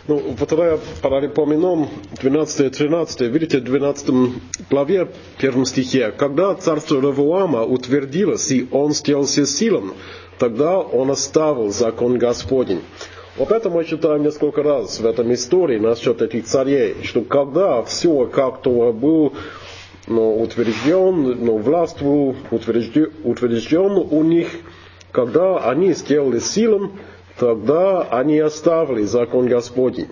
Ну, Вторая Паралипоменон, 12-13, видите, в 12 главе, 1 стихе. Когда царство Ровоама утвердилось, и он сделался силен, тогда он оставил закон Господень. Вот это мы читаем несколько раз в этом истории насчет этих царей, что когда все как-то был утвержден, власть был утвержден у них, когда они сделали силен, тогда они оставили закон Господень.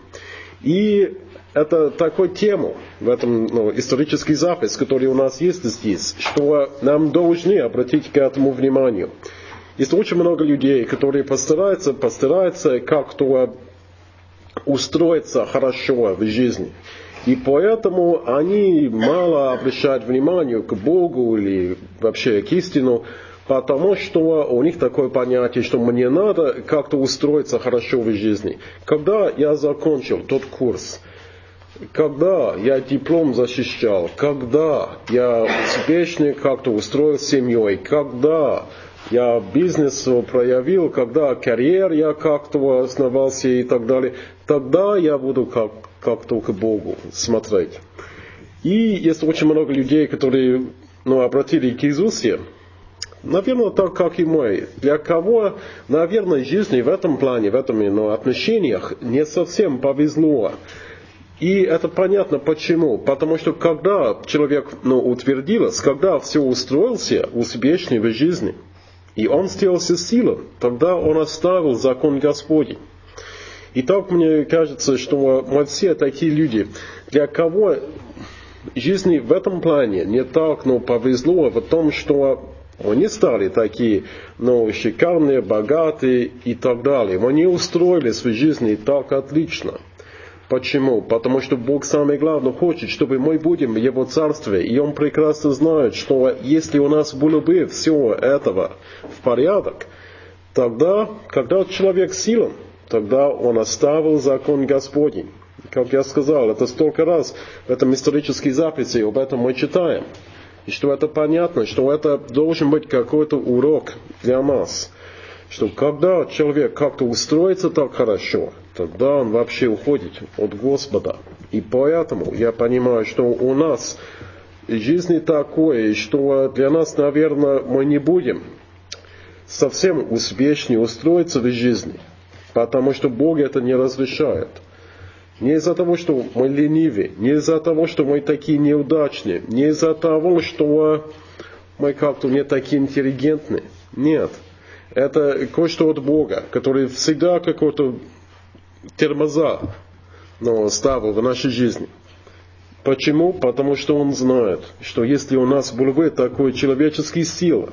И это такой тему в этом исторический запись, который у нас есть здесь, что нам должны обратить к этому внимание. Есть очень много людей, которые постараются как-то устроиться хорошо в жизни. И поэтому они мало обращают внимание к Богу или вообще к истину, потому что у них такое понятие, что мне надо как-то устроиться хорошо в жизни. Когда я закончил тот курс, когда я диплом защищал, когда я успешно как-то устроил с семьей, когда я бизнес проявил, когда карьер я как-то основался и так далее, тогда я буду как-то к Богу смотреть. И есть очень много людей, которые обратили к Иисусу. Наверное, так, как и мы. Для кого, наверное, жизни в этом плане, в этом отношениях не совсем повезло. И это понятно почему. Потому что когда человек утвердился, когда все устроился успешно в жизни, и он сделался силен, тогда он оставил закон Господень. И так мне кажется, что мы все такие люди, для кого жизни в этом плане не так повезло в том, что они стали такие, шикарные, богатые и так далее. Они устроились в жизни так отлично. Почему? Потому что Бог самое главное хочет, чтобы мы будем в Его Царстве. И Он прекрасно знает, что если у нас было бы все этого в порядок, тогда, когда человек силен, тогда он оставил закон Господень. Как я сказал, это столько раз в этом исторической записи, об этом мы читаем. И что это понятно, что это должен быть какой-то урок для нас. Что когда человек как-то устроится так хорошо, тогда он вообще уходит от Господа. И поэтому я понимаю, что у нас в жизни такое, что для нас, наверное, мы не будем совсем успешнее устроиться в жизни. Потому что Бог это не разрешает. Не из-за того, что мы ленивы, не из-за того, что мы такие неудачные, не из-за того, что мы как-то не такие интеллигентные. Нет. Это кое-что от Бога, который всегда какой-то тормоза ставил в нашей жизни. Почему? Потому что Он знает, что если у нас был бы такой человеческий сила,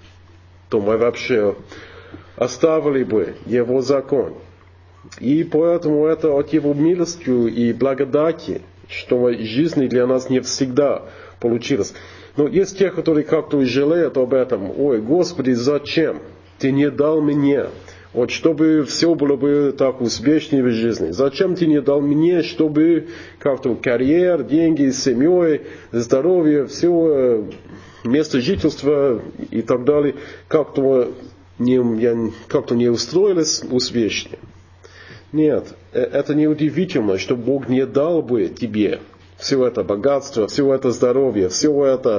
то мы вообще оставили бы Его закон. И поэтому это от Его милости и благодати, что жизнь для нас не всегда получилась. Но есть те, которые как-то жалеют об этом. Ой, Господи, зачем Ты не дал мне, вот чтобы все было бы так успешнее в жизни? Зачем Ты не дал мне, чтобы как-то карьер, деньги, семьей, здоровье, все, место жительства и так далее, как-то не устроились успешнее? Нет, это неудивительно, что Бог не дал бы тебе все это богатство, все это здоровье, все это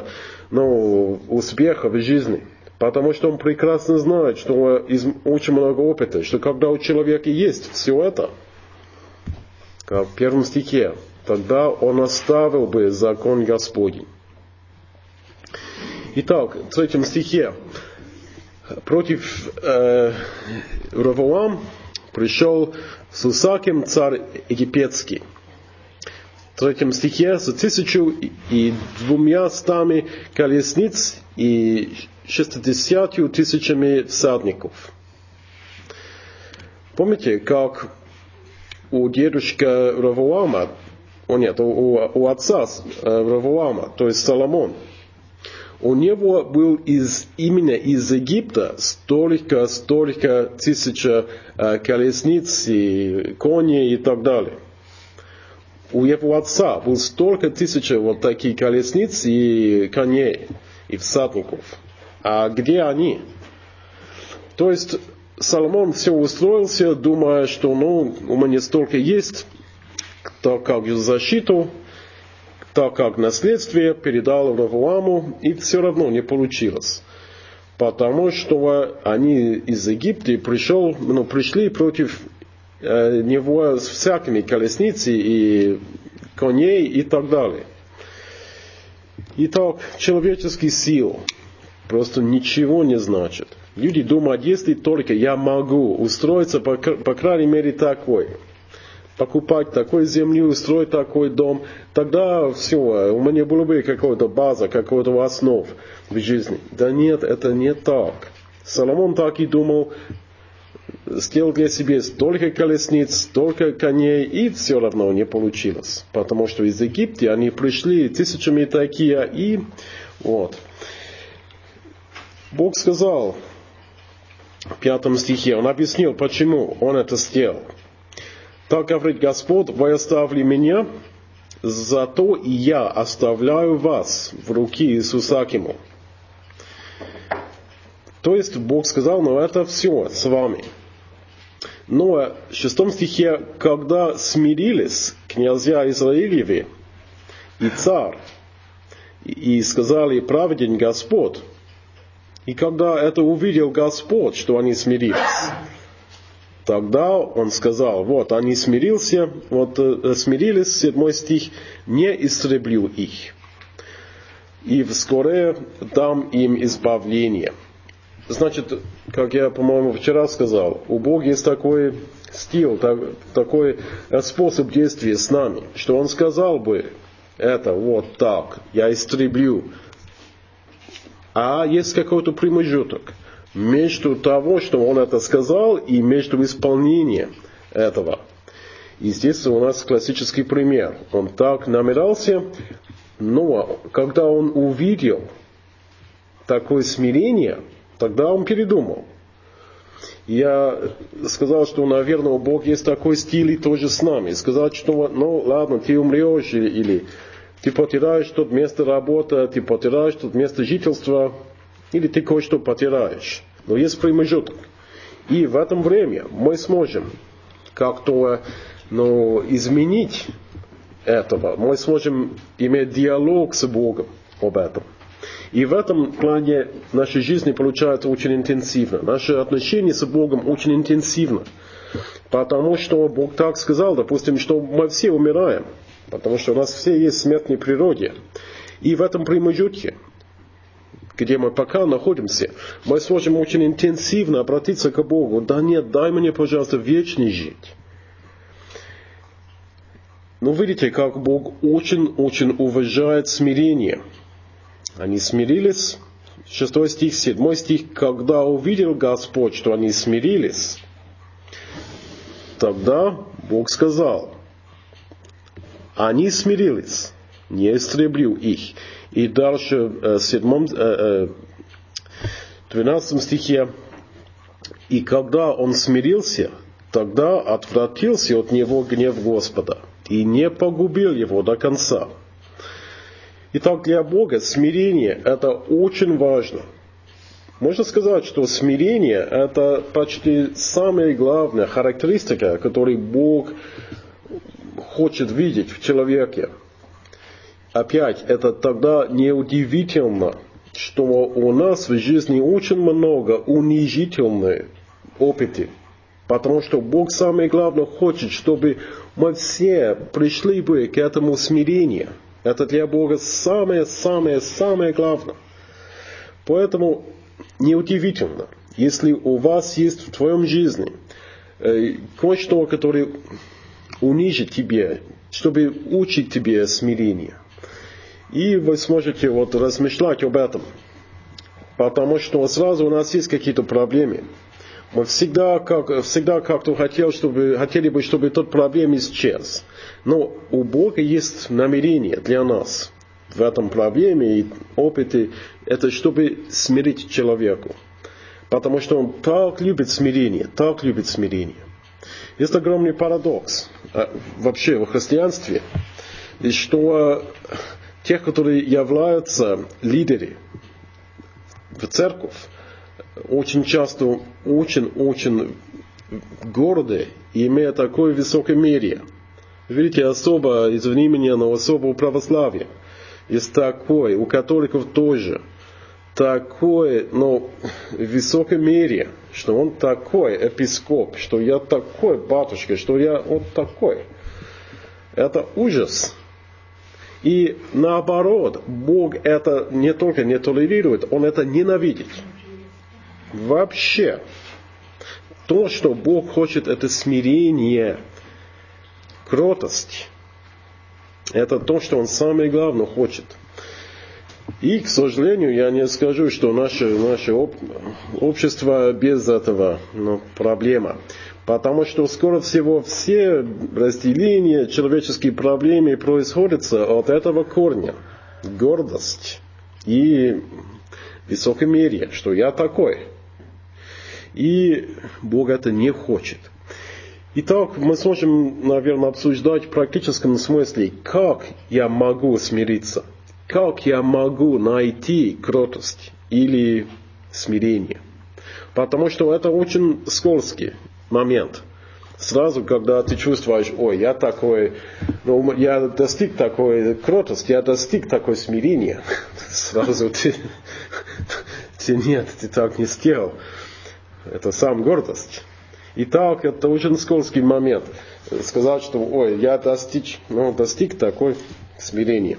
успеха в жизни. Потому что Он прекрасно знает, что из очень много опыта, что когда у человека есть все это, как в 1 стихе, тогда он оставил бы закон Господень. Итак, в 3 стихе. Против Ровоам пришел Сусаким, царь египетский. В 3 стихе с 1200 колесниц и 60 тысячами всадников. Помните, как у дедушки Ровоама, у отца Ровоама, то есть Соломон, у него был именно из Египта столько тысяч колесниц и коней и так далее. У его отца было столько тысяч вот таких колесниц и коней и всадников. А где они? То есть Соломон все устроился, думая, что у меня столько есть, так как защиту, так как наследствие передал Ровоаму, и все равно не получилось. Потому что они из Египта пришли против него с всякими колесницами и коней и так далее. Итак, человеческий сил просто ничего не значит. Люди думают, если только я могу устроиться, по крайней мере, такой, покупать такую землю, устроить такой дом, тогда все, у меня была бы какая-то база, какая-то основа в жизни. Да нет, это не так. Соломон так и думал, сделал для себя столько колесниц, столько коней, и все равно не получилось. Потому что из Египта они пришли тысячами такие, и вот. Бог сказал в 5 стихе, Он объяснил, почему Он это сделал. Так говорит Господь, вы оставили меня, зато и я оставляю вас в руки Иисусакиму. То есть Бог сказал, это все с вами. Но в 6 стихе, когда смирились князья Израилевы и царь, и сказали, праведен Господь, и когда это увидел Господь, что они смирились, тогда Он сказал, они смирились, 7 стих, не истреблю их, и вскоре дам им избавление. Значит, как я, по-моему, вчера сказал, у Бога есть такой стиль, такой способ действия с нами, что Он сказал бы это так, я истреблю. А есть какой-то промежуток между того, что Он это сказал, и между исполнением этого. И здесь у нас классический пример. Он так намерялся, но когда он увидел такое смирение, тогда он передумал. Я сказал, что, наверное, у Бога есть такой стиль и тоже с нами. Сказать, что, ладно, ты умрешь, или ты потеряешь тут место работы, ты потеряешь тут место жительства, или ты кое-что потеряешь. Но есть промежуток. И в этом время мы сможем как-то изменить этого. Мы сможем иметь диалог с Богом об этом. И в этом плане наша жизнь получается очень интенсивно. Наши отношения с Богом очень интенсивны. Потому что Бог так сказал, допустим, что мы все умираем. Потому что у нас все есть смертные природе. И в этом промежутке, где мы пока находимся, мы сможем очень интенсивно обратиться к Богу. Да нет, дай мне, пожалуйста, вечно жить. Видите, как Бог очень-очень уважает смирение. Они смирились, 6 стих, 7 стих, когда увидел Господь, что они смирились, тогда Бог сказал, они смирились, не истреблю их. И дальше в 12 стихе, и когда он смирился, тогда отвратился от него гнев Господа и не погубил его до конца. Итак, для Бога смирение – это очень важно. Можно сказать, что смирение – это почти самая главная характеристика, которую Бог хочет видеть в человеке. Опять, это тогда неудивительно, что у нас в жизни очень много унижительных опытов. Потому что Бог самое главное хочет, чтобы мы все пришли бы к этому смирению. Это для Бога самое главное. Поэтому неудивительно, если у вас есть в твоем жизни кое-что, которое унижит тебя, чтобы учить тебе смирение. И вы сможете размышлять об этом. Потому что сразу у нас есть какие-то проблемы. Мы всегда как-то хотели бы, чтобы тот проблем исчез. Но у Бога есть намерение для нас в этом проблеме и опыте, это чтобы смирить человеку. Потому что Он так любит смирение, Есть огромный парадокс вообще в христианстве, что тех, которые являются лидерами в церковь, очень часто очень гордый и имеет такое высокое мерие. Видите, особо, извини меня, но особо у православия есть такое, у католиков тоже. Такое, но высокое мерие, что он такой епископ, что я такой батюшка, что я вот такой. Это ужас. И наоборот, Бог это не только не толерирует, Он это ненавидит. Вообще. То, что Бог хочет, это смирение, кротость. Это то, что Он самое главное хочет. И, к сожалению, я не скажу, что наше общество без этого проблема. Потому что, скорее всего, все разделения, человеческие проблемы происходят от этого корня. Гордость и высокомерие, что я такой. И Бог это не хочет. Итак, мы сможем, наверное, обсуждать в практическом смысле, как я могу смириться, как я могу найти кротость или смирение. Потому что это очень скользкий момент. Сразу, когда ты чувствуешь, ой, я такой, я достиг такой кротости, я достиг такой смирения, сразу ты нет, ты так не сделал. Это сам гордость. Итак, это очень скользкий момент. Сказать, что, ой, я достиг такой смирения.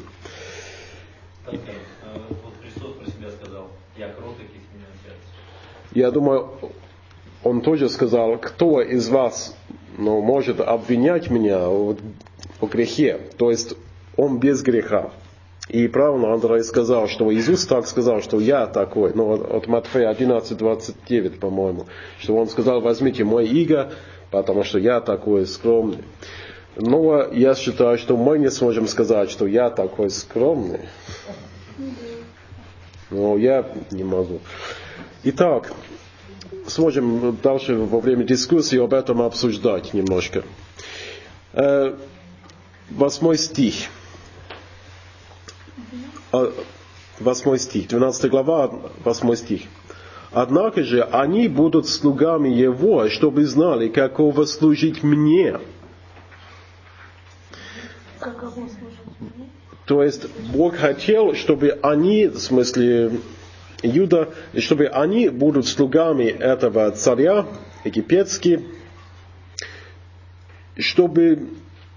Вот Христос про себя сказал, я кроток и смирен сердцем. Я думаю, Он тоже сказал, кто из вас может обвинять меня в грехе. То есть, Он без греха. И правильно Андрей сказал, что Иисус так сказал, что я такой. От Матфея 11:29, по-моему. Что Он сказал, возьмите мой иго, потому что я такой скромный. Но я считаю, что мы не сможем сказать, что я такой скромный. Но я не могу. Итак, сможем дальше во время дискуссии об этом обсуждать немножко. 8 стих. 8 стих, 12 глава, 8 стих. Однако же они будут слугами Его, чтобы знали, каково служить мне. То есть Бог хотел, чтобы они, в смысле Иуда, чтобы они будут слугами этого царя египетского, чтобы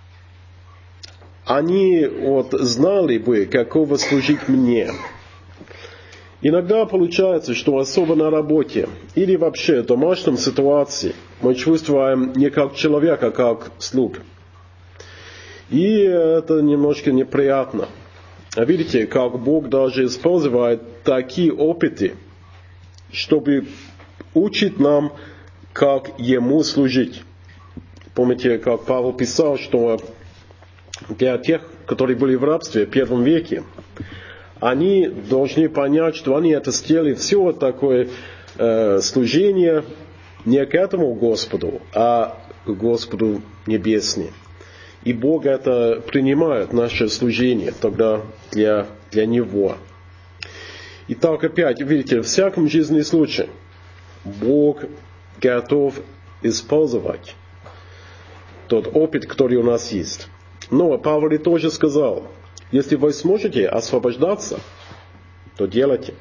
они знали бы, каково служить мне. Иногда получается, что особо на работе или вообще в домашнем ситуации мы чувствуем не как человека, а как слуг. И это немножко неприятно. А видите, как Бог даже использует такие опыты, чтобы учить нам, как Ему служить. Помните, как Павел писал, что для тех, которые были в рабстве в первом веке, они должны понять, что они это сделали все такое служение не к этому Господу, а к Господу Небесному. И Бог это принимает, наше служение, тогда для Него. Итак, опять, видите, в всяком жизненном случае Бог готов использовать тот опыт, который у нас есть. Но Павел тоже сказал, если вы сможете освобождаться, то делайте,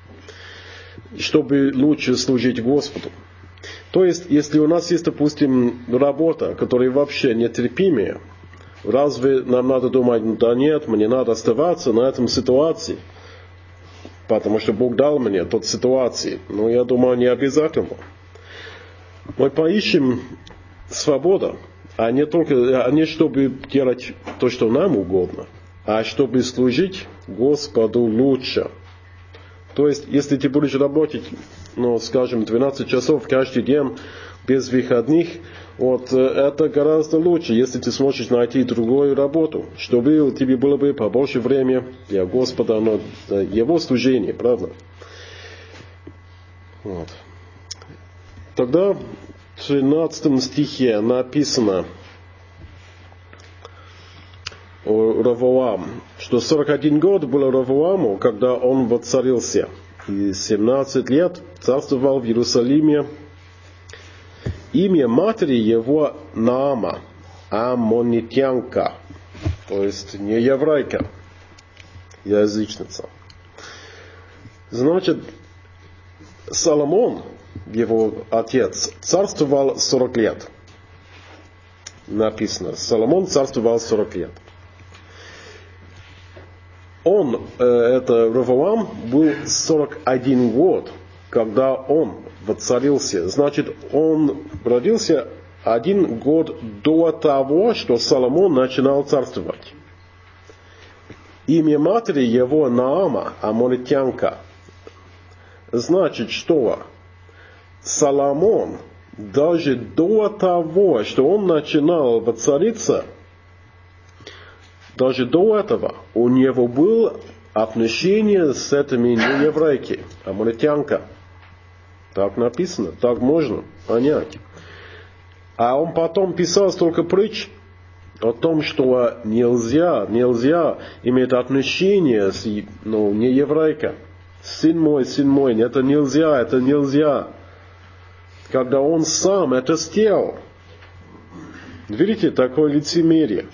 чтобы лучше служить Господу. То есть, если у нас есть, допустим, работа, которая вообще нетерпимая, разве нам надо думать, да нет, мне надо оставаться на этом ситуации, потому что Бог дал мне тот ситуации. Но я думаю, не обязательно. Мы поищем свободу, а не чтобы делать то, что нам угодно, а чтобы служить Господу лучше. То есть, если ты будешь работать, скажем, 12 часов каждый день без выходных, это гораздо лучше, если ты сможешь найти другую работу, чтобы у тебя было бы побольше времени для Господа, Его служения, правда? Тогда в 13 стихе написано о Ровоам, что 41 год было Ровоаму, когда он воцарился. и 17 лет царствовал в Иерусалиме. Имя матери его Наама, аммонитянка, то есть не еврейка, язычница. Значит, Соломон, его отец, царствовал 40 лет. Написано, Соломон царствовал 40 лет. Это Ровоам, был 41 год, когда он воцарился. Значит, он родился 1 год до того, что Соломон начинал царствовать. Имя матери его Наама, аммонитянка. Значит, что Соломон даже до того, что он начинал воцариться, даже до этого у него было отношение с этими нееврейки, аммонитянка. Так написано, так можно понять. А он потом писал столько притч о том, что нельзя иметь отношение с нееврейкой. Сын мой, это нельзя. Когда он сам это сделал. Видите, такое лицемерие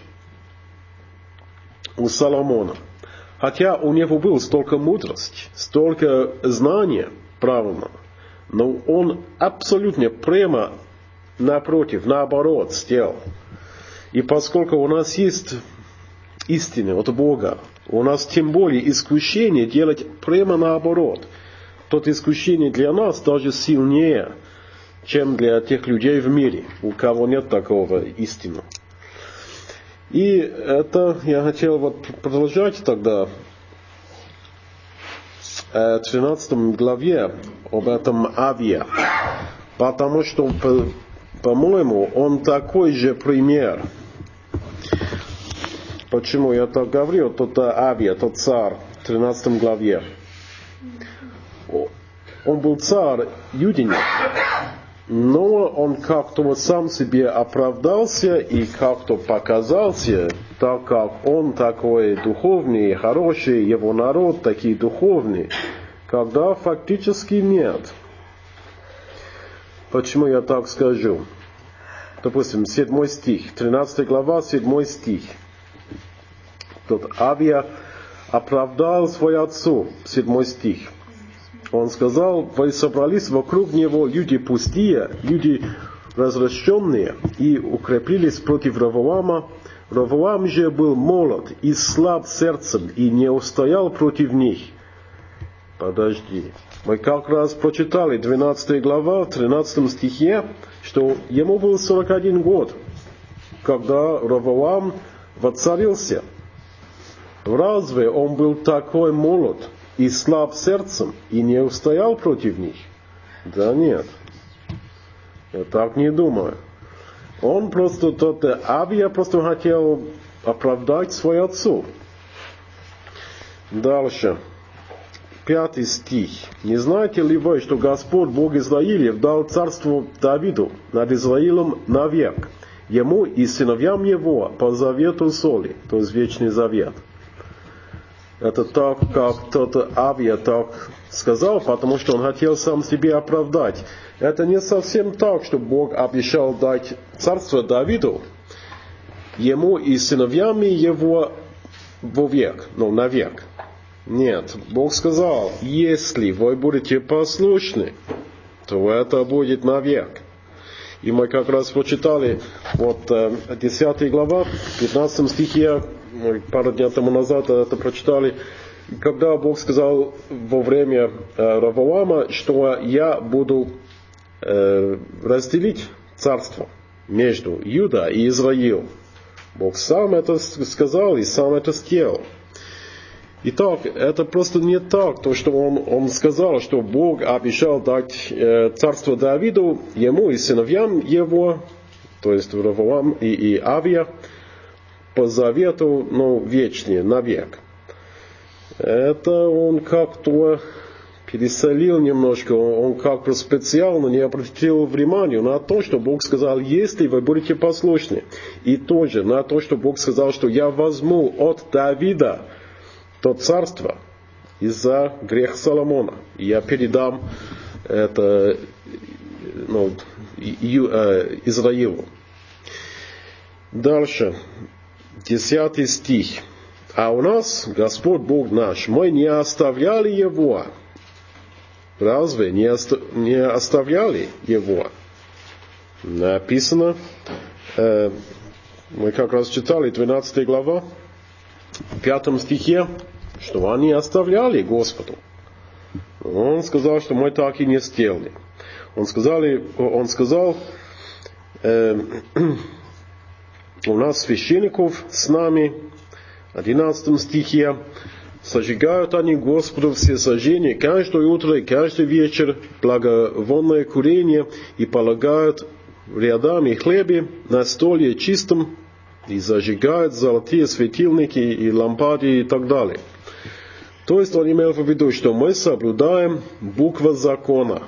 у Соломона. Хотя у него было столько мудрости, столько знания правильного, но он абсолютно прямо наоборот сделал. И поскольку у нас есть истина от Бога, у нас тем более искушение делать прямо наоборот. То искушение для нас даже сильнее, чем для тех людей в мире, у кого нет такого истины. И это я хотел продолжать тогда в 13 главе об этом Авия. Потому что, по-моему, он такой же пример. Почему я так говорю? Тот Авия, тот царь в 13 главе. Он был царь юденин. Но он как-то сам себе оправдался и как-то показался, так как он такой духовный, хороший, его народ такие духовные, когда фактически нет. Почему я так скажу? Допустим, 7 стих, 13 глава, 7 стих. Тот Авия оправдал свой отцу, 7 стих. Он сказал, вы собрались вокруг него люди пустые, люди развращенные, и укрепились против Ровоама. Ровоам же был молод и слаб сердцем, и не устоял против них. Подожди. Мы как раз прочитали 12 глава, 13 стихе, что ему был 41 год, когда Ровоам воцарился. Разве он был такой молод и слаб сердцем, и не устоял против них? Да нет. Я так не думаю. Он просто, Авия просто хотел оправдать свой отцу. Дальше. 5 стих. «Не знаете ли вы, что Господь, Бог Израилев, дал царство Давиду над Израилем навек, ему и сыновьям его по завету соли», то есть вечный завет. Это так, как тот Авия так сказал, потому что он хотел сам себе оправдать. Это не совсем так, что Бог обещал дать царство Давиду, ему и сыновьям его вовек, навек. Нет, Бог сказал, если вы будете послушны, то это будет навек. И мы как раз прочитали 10 глава, 15 стихе, пару дней тому назад это прочитали, когда Бог сказал во время Ровоама, что я буду разделить царство между Иуда и Израилем. Бог сам это сказал и сам это сделал. Итак, это просто не так, то, что он сказал, что Бог обещал дать царство Давиду, ему и сыновьям его, то есть Ровоам и Авия, по завету, вечный, навек. Это он как-то пересолил немножко, он как-то специально не обратил внимания на то, что Бог сказал, если вы будете послушны. И тоже на то, что Бог сказал, что я возьму от Давида то царство, из-за греха Соломона. Я передам это Израилу. Дальше, 10 стих. А у нас, Господь Бог наш, мы не оставляли Его. Разве не оставляли Его? Написано, мы как раз читали 12 глава, в 5 стихе, что они оставляли Господу. Он сказал, что мы так и не сделали. Он сказал, у нас священников с нами, в 11 стихе, сожигают они Господу все сожжения каждое утро и каждый вечер, благовонное курение, и полагают рядами хлебе на столе чистом, и зажигают золотые светильники и лампады и так далее. То есть он имел в виду, что мы соблюдаем букву закона.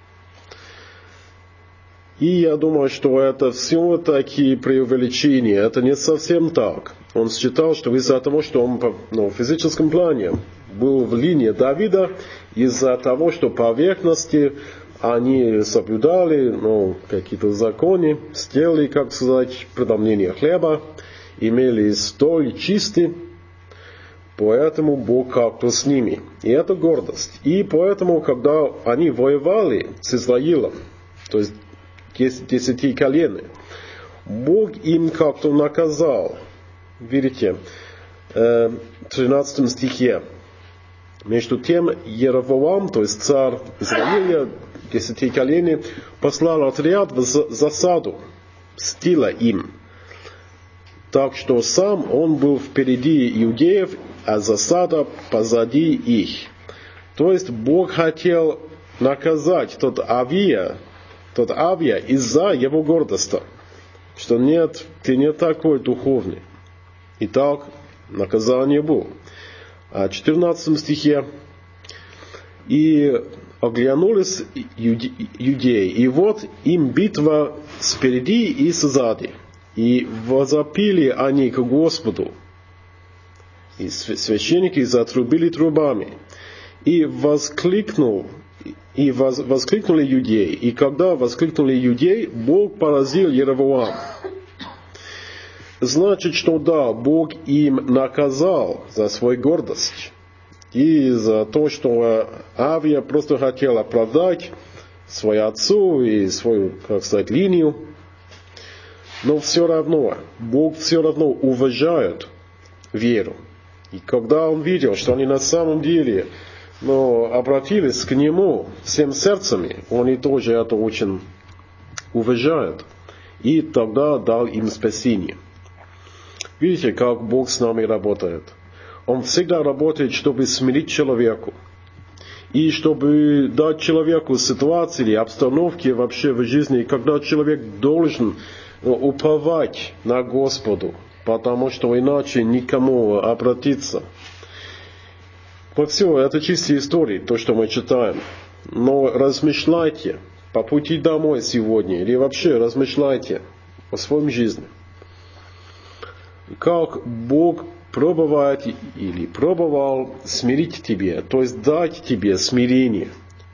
И я думаю, что это все такие преувеличения. Это не совсем так. Он считал, что из-за того, что он в физическом плане был в линии Давида, из-за того, что поверхности они соблюдали какие-то законы, сделали, как сказать, преломление хлеба, имели столь чистый, поэтому Бог как-то с ними. И это гордость. И поэтому, когда они воевали с Израилом, то есть 10 колен, Бог им как-то наказал. Видите, в 13 стихе. Между тем Еровоам, то есть царь Израиля, 10 колен, послал отряд в засаду, мстила им. Так что сам он был впереди иудеев, а засада позади их. То есть Бог хотел наказать тот Авия из-за его гордости, что нет, ты не такой духовный. Итак, наказание было. А в 14 стихе и оглянулись иудеи, и вот им битва спереди и сзади. И возопили они к Господу. И священники затрубили трубами. И воскликнули иудеи. И когда воскликнули иудеи, Бог поразил Еровоам. Значит, что да, Бог им наказал за свою гордость. И за то, что Авия просто хотел оправдать свою отцу и свою, как сказать, линию. Но все равно, Бог все равно уважает веру. И когда Он видел, что они на самом деле обратились к Нему всем сердцем, Он и тоже это очень уважает. И тогда дал им спасение. Видите, как Бог с нами работает. Он всегда работает, чтобы смирить человеку. И чтобы дать человеку ситуации или обстановки вообще в жизни, когда человек должен уповать на Господу, потому что иначе никому обратиться. Вот все, это чистые истории, то, что мы читаем. Но размышляйте по пути домой сегодня, или вообще размышляйте о своем жизни. Как Бог пробовал смирить тебе, то есть дать тебе смирение.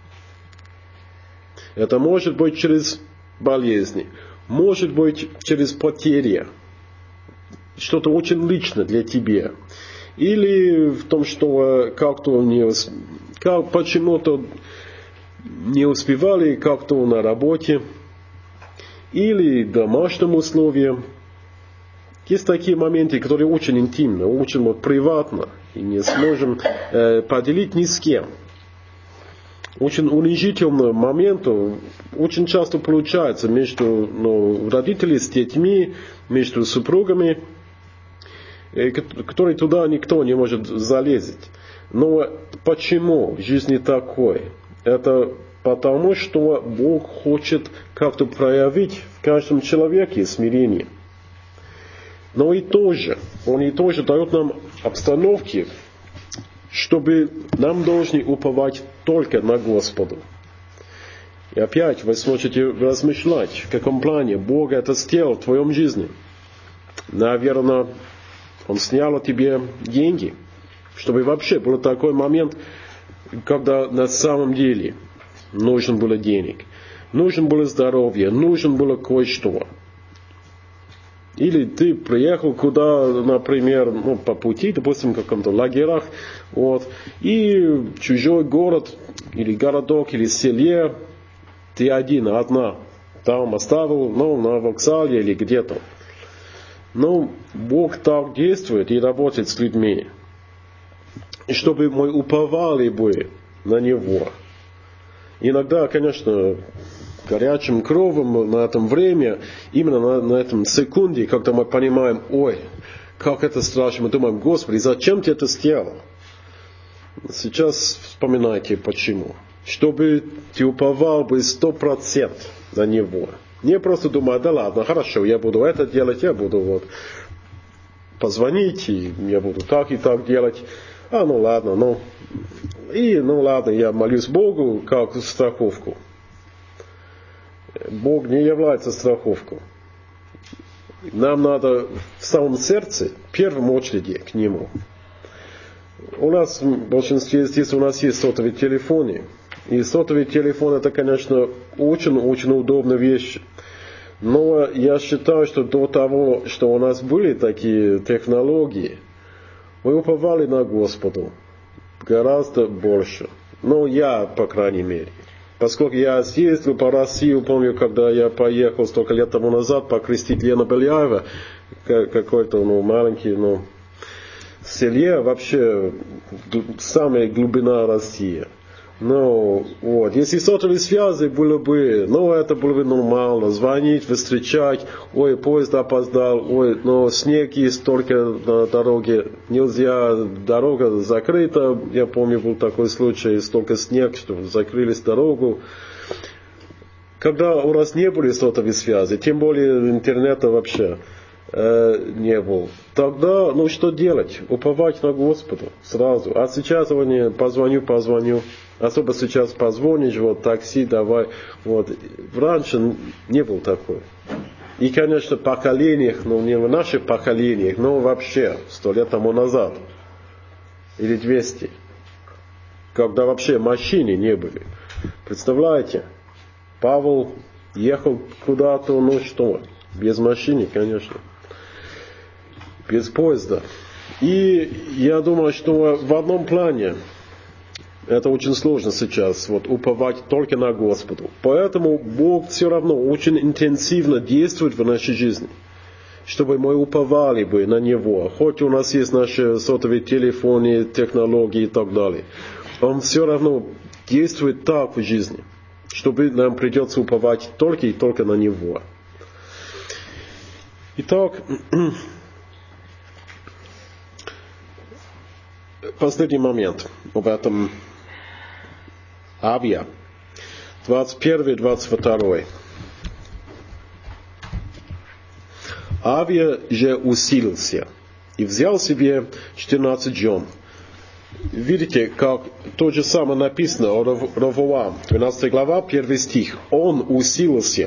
Это может быть через болезни, может быть через потери, что-то очень личное для тебя. Или в том, что почему-то не успевали как-то на работе, или домашним условиям. Есть такие моменты, которые очень интимны, очень приватно, и не сможем поделить ни с кем. Очень унижительный момент очень часто получается между родителями с детьми, между супругами, которые туда никто не может залезть. Но почему в жизни такое? Это потому, что Бог хочет как-то проявить в каждом человеке смирение. Но Он и тоже дает нам обстановки, чтобы нам должны уповать только на Господа. И опять вы сможете размышлять, в каком плане Бог это сделал в твоем жизни. Наверное, Он снял от тебе деньги, Чтобы вообще был такой момент, когда на самом деле нужен было денег, нужен было здоровье, нужен было кое-что. Или ты приехал куда, например, по пути, допустим, в каком-то лагерях, и чужой город, или городок, или селе, ты одна, там оставил, на вокзале или где-то. Бог так действует и работает с людьми. И чтобы мы уповали бы на Него. Иногда, конечно, горячим кровом на этом время, именно на этом секунде, когда мы понимаем, как это страшно, мы думаем, Господи, зачем ты это сделал? Сейчас вспоминайте, почему. Чтобы ты уповал бы 100% на Него. Не просто думать, да ладно, хорошо, я буду это делать, я буду позвонить, и я буду так и так делать. Ладно, ладно, я молюсь Богу как страховку. Бог не является страховкой. Нам надо в самом сердце, в первом очереди, к Нему. У нас в большинстве здесь у нас есть сотовые телефоны. И сотовый телефон это, конечно, очень-очень удобная вещь. Но я считаю, что до того, что у нас были такие технологии, мы уповали на Господа гораздо больше. Я, по крайней мере. Поскольку я съездил по России, помню, когда я поехал столько лет тому назад покрестить Лена Беляева, какой-то маленький, селе, вообще самая глубина России. Если сотовые связи было бы, это было бы нормально, звонить, встречать, поезд опоздал, снег есть только на дороге, нельзя, дорога закрыта, я помню, был такой случай, столько снег, что закрылись дорогу. Когда у нас не были сотовые связи, тем более интернета вообще не было, тогда, что делать? Уповать на Господа сразу. А сейчас позвоню. Особо сейчас позвонишь, такси давай. Раньше не было такого. И, конечно, в поколениях, не в наших поколениях, но вообще 100 лет тому назад. Или 200. Когда вообще машины не были. Представляете? Павел ехал куда-то, без машины, конечно. Без поезда. И я думаю, что в одном плане это очень сложно сейчас, уповать только на Господа. Поэтому Бог все равно очень интенсивно действует в нашей жизни, чтобы мы уповали бы на Него. Хоть у нас есть наши сотовые телефоны, технологии и так далее. Он все равно действует так в жизни, чтобы нам придется уповать только и только на Него. Итак, последний момент об этом Авия. 21-22. Авия же усилился и взял себе 14 жен. Видите, как то же самое написано о Ровоам, 12 глава, 1 стих. Он усилился.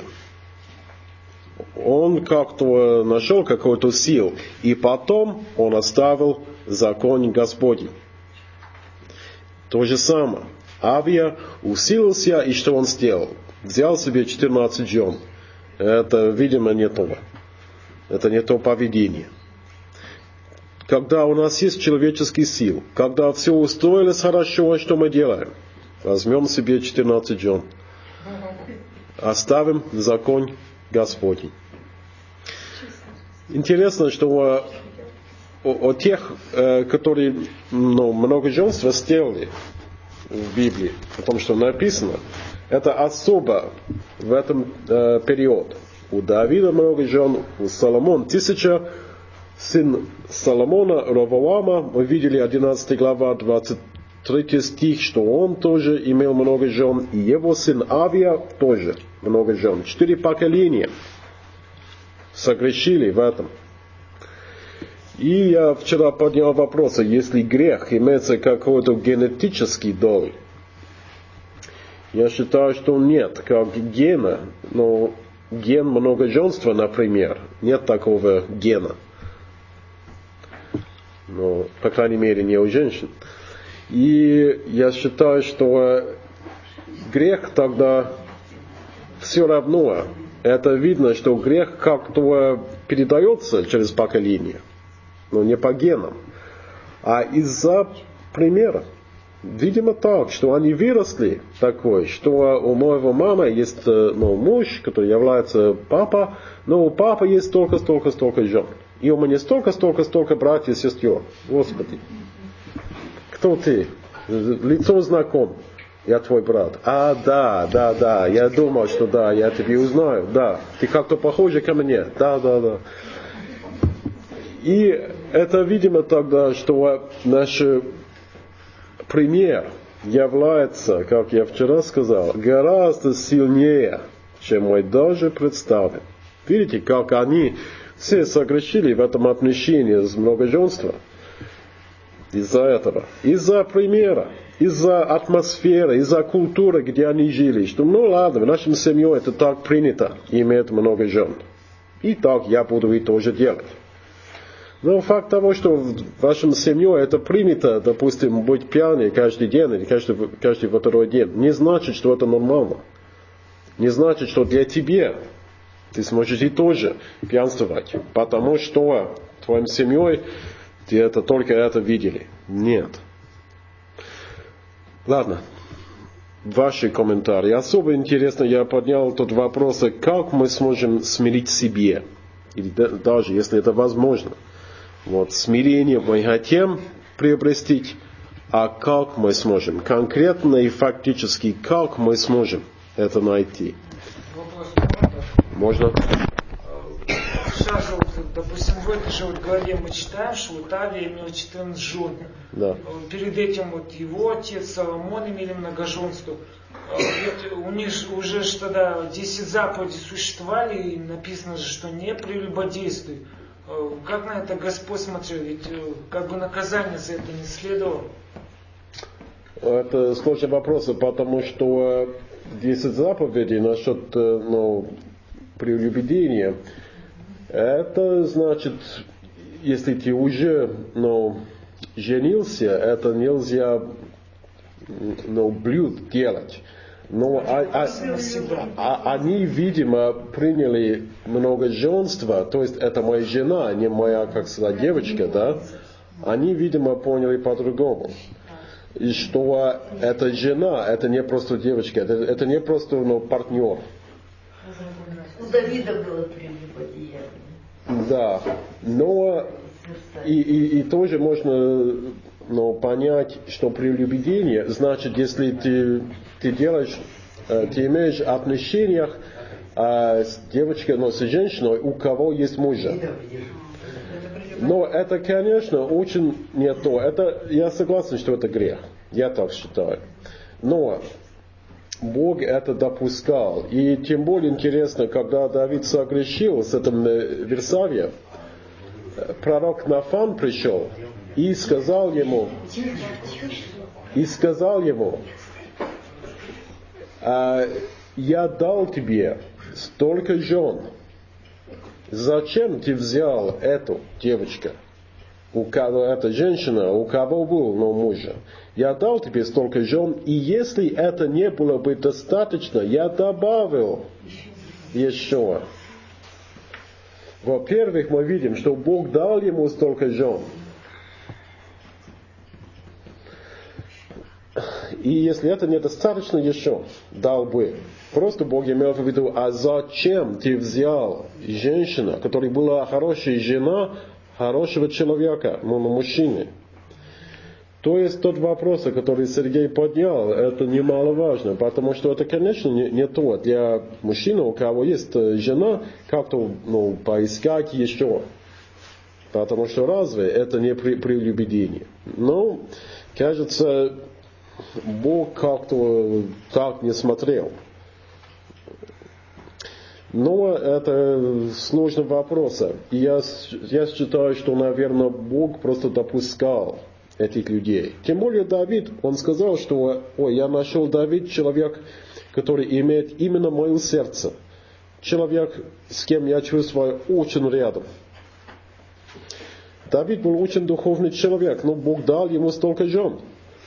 Он как-то нашел какую-то силу. И потом он оставил закон Господень. То же самое. Авия усилился, и что он сделал? Взял себе 14 жен. Это, видимо, не то. Это не то поведение. Когда у нас есть человеческие силы, когда все устроилось хорошо, что мы делаем? Возьмем себе 14 жен. Оставим закон Господень. Интересно, что о тех, которые многоженство сделали в Библии, о том, что написано, это особо в этом период. У Давида много жен, у Соломона 1000, сын Соломона, Ровоама, мы видели 11 глава, 23 стих, что он тоже имел много жен, и его сын Авия тоже много жен. 4 поколения согрешили в этом. И я вчера поднял вопрос, если грех имеется какой-то генетический доль. Я считаю, что нет, как гена, но ген многоженства, например, нет такого гена. Но, по крайней мере, не у женщин. И я считаю, что грех тогда все равно. Это видно, что грех как-то передается через поколение. Но не по генам. А из-за примера. Видимо так, что они выросли такой, что у моего мамы есть муж, который является папа, но у папы есть столько жен. И у меня столько братьев и сестер. Господи. Кто ты? Лицо знаком. Я твой брат. Да. Я думал, что да, я тебя узнаю. Да. Ты как-то похожа ко мне. Да. И это видимо тогда, что наш пример является, как я вчера сказал, гораздо сильнее, чем мы даже представим. Видите, как они все согрешили в этом отношении с многоженством. Из-за этого. Из-за примера. Из-за атмосферы. Из-за культуры, где они жили. Что, ладно, в нашей семье это так принято. Иметь много жен. И так я буду и тоже делать. Но факт того, что в вашем семье это принято, допустим, быть пьяным каждый день или каждый второй день, не значит, что это нормально. Не значит, что для тебя ты сможешь и тоже пьянствовать. Потому что твоей семьей ты только это видели. Нет. Ладно. Ваши комментарии. Особо интересно, я поднял тот вопрос, как мы сможем смирить себе. Или даже, если это возможно. Смирение мы хотим приобрести, а как мы сможем? Конкретно и фактически, как мы сможем это найти? Вопрос можно? Сейчас, допустим, в этой же главе мы читаем, что Авия имел 14 жен. Да. Перед этим его отец Соломон имели многоженство. У них уже тогда 10 заповедей существовали, и написано же, что не прелюбодействуй. Как на это Господь смотрел? Ведь наказание за это не следовало. Это сложный вопрос, потому что 10 заповедей насчет прелюбодеяния, это значит, если ты уже женился, это нельзя блюд делать. Но они, видимо, приняли многоженство, то есть это моя жена, не моя, как сказать, девочка, да? Они, видимо, поняли по-другому. И что эта жена, это не просто девочка, это не просто партнер. У Давида было прелюбодеяние. Да, но и тоже можно понять, что прелюбодеяние значит, если ты делаешь, ты имеешь отношения с девочкой, с женщиной, у кого есть мужа. Но это, конечно, очень не то. Я согласен, что это грех. Я так считаю. Но Бог это допускал. И тем более интересно, когда Давид согрешил с этим Версавием, пророк Нафан пришел и сказал ему, я дал тебе столько жен. Зачем ты взял эту девочку? Эта женщина, у кого был мужа. Я дал тебе столько жен, и если это не было бы достаточно, я добавил еще. Во-первых, мы видим, что Бог дал ему столько жен. И если это недостаточно еще, дал бы. Просто Бог имел в виду, а зачем ты взял женщину, которая была хорошая жена, хорошего человека, мужчины? То есть тот вопрос, который Сергей поднял, это немаловажно, потому что это, конечно, не то. Для мужчины, у кого есть жена, как-то поискать еще. Потому что разве это не прелюбодеяние? Но, кажется, Бог как-то так не смотрел. Но это сложный вопрос. И я считаю, что, наверное, Бог просто допускал этих людей. Тем более Давид, он сказал, что я нашел Давид, человек, который имеет именно мое сердце. Человек, с кем я чувствую очень рядом. Давид был очень духовный человек, но Бог дал ему столько жен.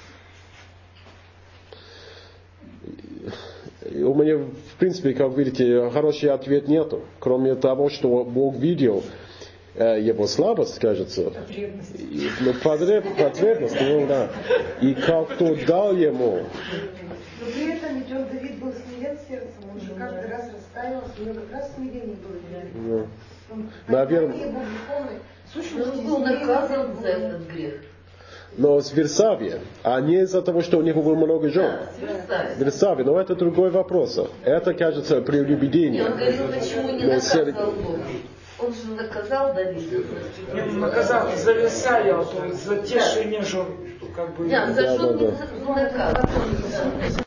У меня, в принципе, как видите, хороший ответ нету. Кроме того, что Бог видел его слабость, кажется. Потребность. Ну, да. И как-то дал ему. Но при этом ведь Давид был смирен сердцем, он же каждый раз расстаивался, у него как раз смирение было. Наверное. Он был наказан за этот грех. Но с Версавией, а не из-за того, что у него было много жен. Версавия, но это другой вопрос. Это, кажется, прелюбодение. Он говорил, почему не наказал Бог. Он же наказал Давида. Он наказал за Версавию, то есть за тешение жен. Как бы... Нет, за жен не наказал.